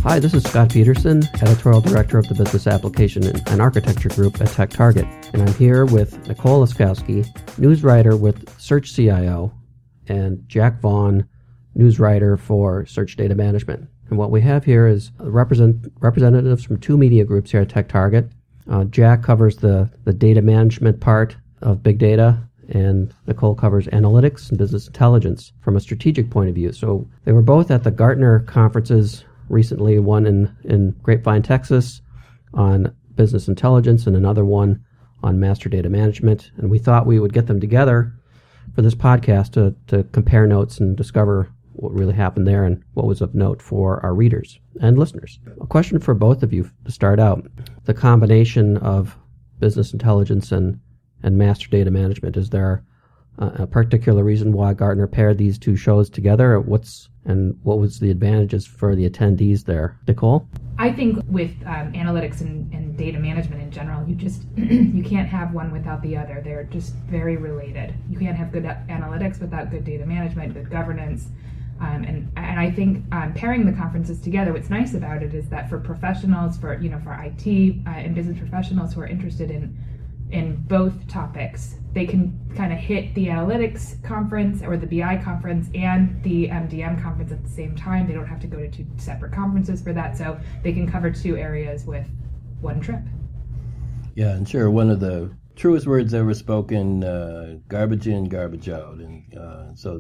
Hi, this is Scott Peterson, Editorial Director of the Business Application and Architecture Group at TechTarget, and I'm here with Nicole Laskowski, news writer with Search CIO, and Jack Vaughn, news writer for Search Data Management. And what we have here is representatives from two media groups here at TechTarget. Jack covers the data management part of big data, and Nicole covers analytics and business intelligence from a strategic point of view. So they were both at the Gartner conferences recently, one in Grapevine, Texas, on business intelligence, and another one on master data management. And we thought we would get them together for this podcast to compare notes and discover what really happened there and what was of note for our readers and listeners. A question for both of you to start out. The combination of business intelligence and master data management, is there a particular reason why Gartner paired these two shows together? What was the advantages for the attendees there? Nicole? I think with analytics and data management in general, you can't have one without the other. They're just very related. You can't have good analytics without good data management, good governance. And I think pairing the conferences together, what's nice about it is that for professionals, for IT and business professionals who are interested in both topics, they can kind of hit the analytics conference or the BI conference and the MDM conference at the same time. They don't have to go to two separate conferences for that, so they can cover two areas with one trip. Yeah, and sure, one of the truest words ever spoken, garbage in, garbage out. And so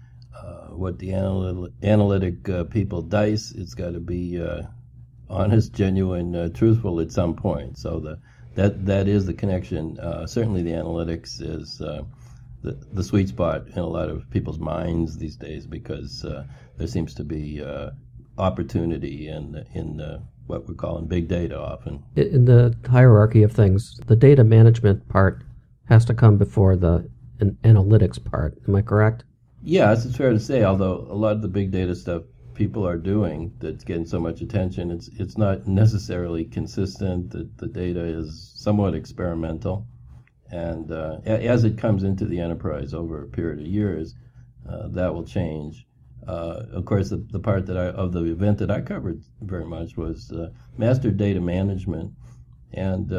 what the analytic people dice, it's got to be honest, genuine, truthful at some point. So that is the connection. Certainly the analytics is the sweet spot in a lot of people's minds these days, because there seems to be opportunity in what we're calling big data often. In the hierarchy of things, the data management part has to come before the analytics part. Am I correct? Yes, it's fair to say, although a lot of the big data stuff people are doing that's getting so much attention, it's not necessarily consistent. The data is somewhat experimental, and as it comes into the enterprise over a period of years, that will change. Of course, the part of the event that I covered very much was master data management, and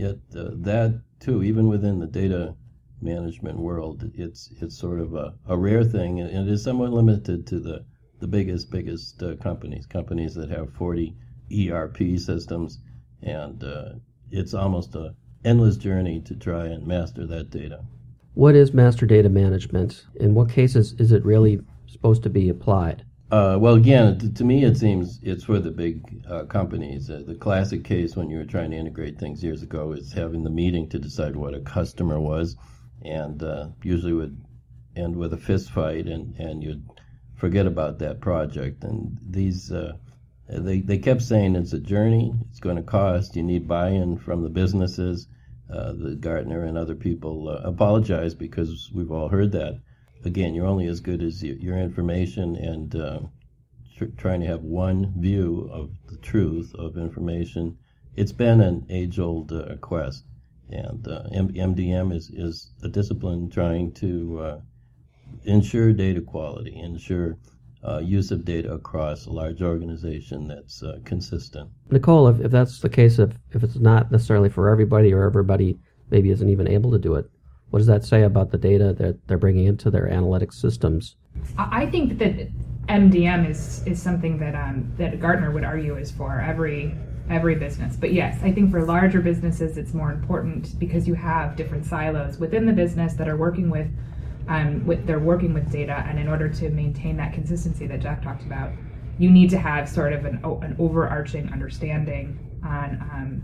that too, even within the data management world, it's sort of a rare thing, and it is somewhat limited to the biggest companies that have 40 ERP systems, and it's almost an endless journey to try and master that data. What is master data management? In what cases is it really supposed to be applied? Well, again, to me it seems it's for the big companies. The classic case when you were trying to integrate things years ago is having the meeting to decide what a customer was, and usually would end with a fist fight, and you'd forget about that project. And these they kept saying it's a journey, it's going to cost, you need buy-in from the businesses. The Gartner and other people apologize, because we've all heard that. Again, you're only as good as your information, and trying to have one view of the truth of information, it's been an age-old quest. And MDM is a discipline trying to ensure data quality, ensure use of data across a large organization that's consistent. Nicole, if that's the case, if it's not necessarily for everybody, or everybody maybe isn't even able to do it, what does that say about the data that they're bringing into their analytics systems? I think that MDM is something that Gartner would argue is for every business. But yes, I think for larger businesses it's more important, because you have different silos within the business that are working with data, and in order to maintain that consistency that Jack talked about, you need to have sort of an overarching understanding on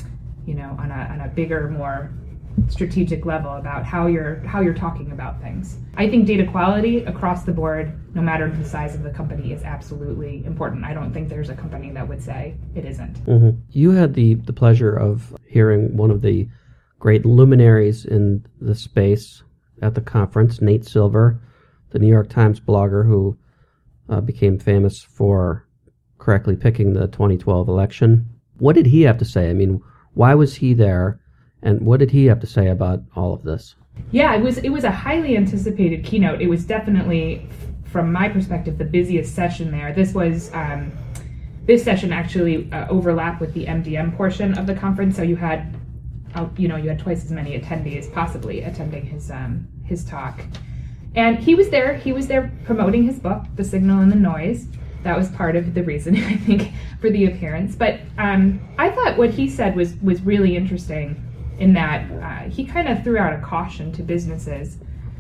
a bigger, more strategic level about how you're talking about things. I think data quality across the board, no matter the size of the company, is absolutely important. I don't think there's a company that would say it isn't. Mm-hmm. You had the pleasure of hearing one of the great luminaries in the space at the conference, Nate Silver, the New York Times blogger who became famous for correctly picking the 2012 election. What did he have to say? I mean, why was he there? And what did he have to say about all of this? Yeah, it was a highly anticipated keynote. It was definitely, from my perspective, the busiest session there. This was this session actually overlapped with the MDM portion of the conference, so you had twice as many attendees possibly attending his talk. And he was there promoting his book, The Signal and the Noise. That was part of the reason, I think, for the appearance. But I thought what he said was really interesting in that he kind of threw out a caution to businesses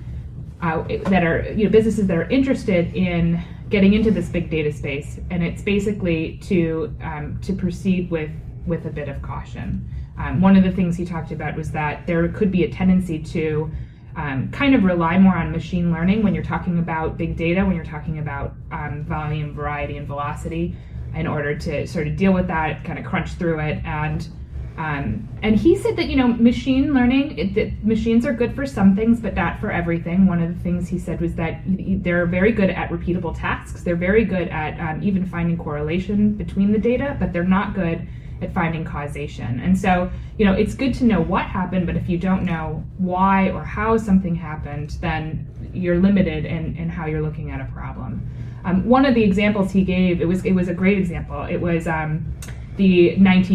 that are interested in getting into this big data space, and it's basically to proceed with a bit of caution. One of the things he talked about was that there could be a tendency to kind of rely more on machine learning when you're talking about big data, when you're talking about volume, variety, and velocity, in order to sort of deal with that, kind of crunch through it. And he said that, machine learning, machines are good for some things, but not for everything. One of the things he said was that they're very good at repeatable tasks. They're very good at even finding correlation between the data, but they're not good at finding causation. And so, it's good to know what happened, but if you don't know why or how something happened, then you're limited in how you're looking at a problem. One of the examples he gave, it was a great example. It was the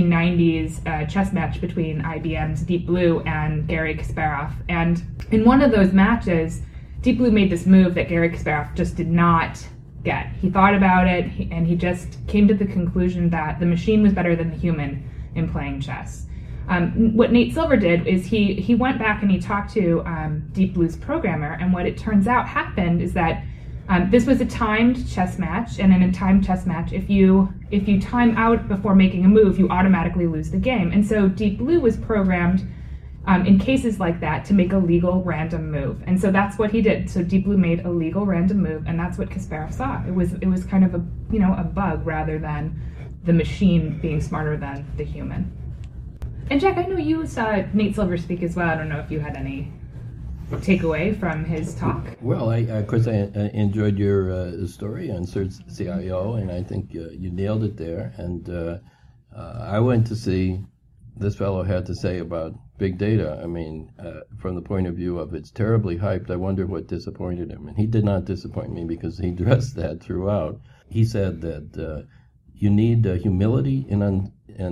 1990s chess match between IBM's Deep Blue and Garry Kasparov. And in one of those matches, Deep Blue made this move that Garry Kasparov just did not get. He thought about it, and he just came to the conclusion that the machine was better than the human in playing chess. What Nate Silver did is he went back and he talked to Deep Blue's programmer, and what it turns out happened is that this was a timed chess match, and in a timed chess match, if you time out before making a move, you automatically lose the game. And so Deep Blue was programmed in cases like that to make a legal random move, and so that's what he did. So Deep Blue made a legal random move, and that's what Kasparov saw. It was kind of a bug rather than the machine being smarter than the human. And Jack, I know you saw Nate Silver speak as well. I don't know if you had any takeaway from his talk. Well, of course, I enjoyed your story on CIO, and I think you nailed it there. And I went to see this fellow had to say about big data. I mean, from the point of view of it's terribly hyped, I wonder what disappointed him. And he did not disappoint me because he addressed that throughout. He said that you need humility and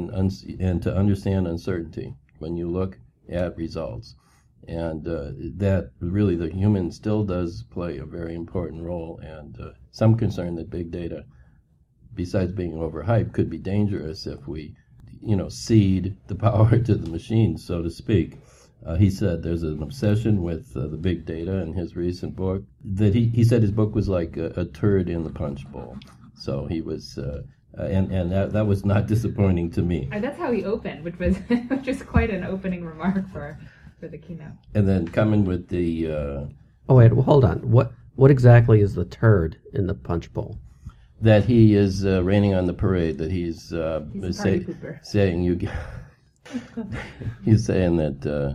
to understand uncertainty when you look at results. And that really the human still does play a very important role, and some concern that big data, besides being overhyped, could be dangerous if we cede the power to the machines, so to speak. He said there's an obsession with the big data in his recent book, that he said his book was like a turd in the punch bowl. So he was, and that was not disappointing to me. That's how he opened, which was quite an opening remark for the keynote. And then coming with the... hold on. What exactly is the turd in the punch bowl? That he is raining on the parade. That he's saying you. He's saying that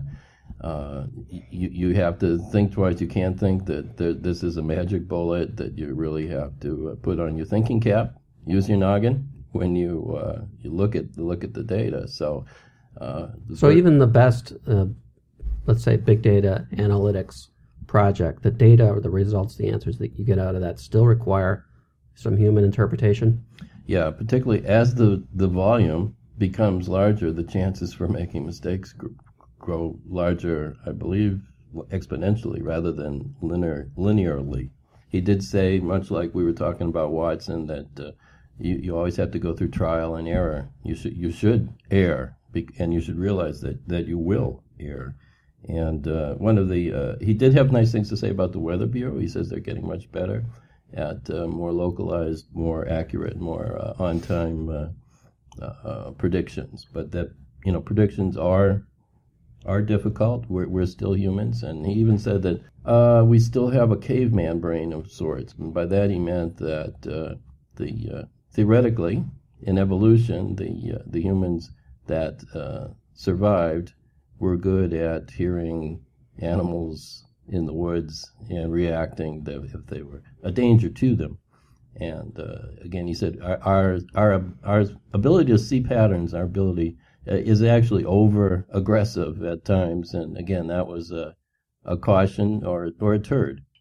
you have to think twice. You can't think that this is a magic bullet. That you really have to put on your thinking cap, use your noggin when you look at the data. So even the best, let's say, big data analytics project, the data or the results, the answers that you get out of that still require some human interpretation? Yeah, particularly as the volume becomes larger, the chances for making mistakes grow larger, I believe, exponentially rather than linearly. He did say, much like we were talking about Watson, that you always have to go through trial and error. You should err, and you should realize that you will err. And he did have nice things to say about the Weather Bureau. He says they're getting much better at more localized, more accurate, more on-time predictions. But that predictions are difficult. We're still humans, and he even said that we still have a caveman brain of sorts. And by that he meant that theoretically, in evolution, the humans that survived were good at hearing animals in the woods and reacting if they were a danger to them. And again, he said our ability to see patterns, our ability is actually over aggressive at times. And again, that was a caution or a turd.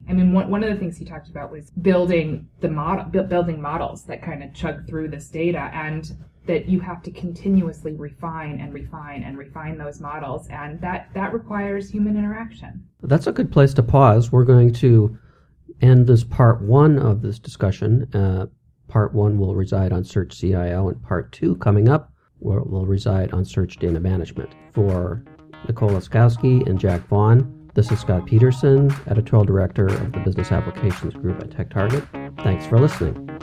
I mean, one of the things he talked about was building models that kind of chug through this data, and that you have to continuously refine those models, and that requires human interaction. That's a good place to pause. We're going to end this part one of this discussion. Part one will reside on Search CIO, and part two coming up will reside on Search Data Management. For Nicole Laskowski and Jack Vaughn, this is Scott Peterson, Editorial Director of the Business Applications Group at TechTarget. Thanks for listening.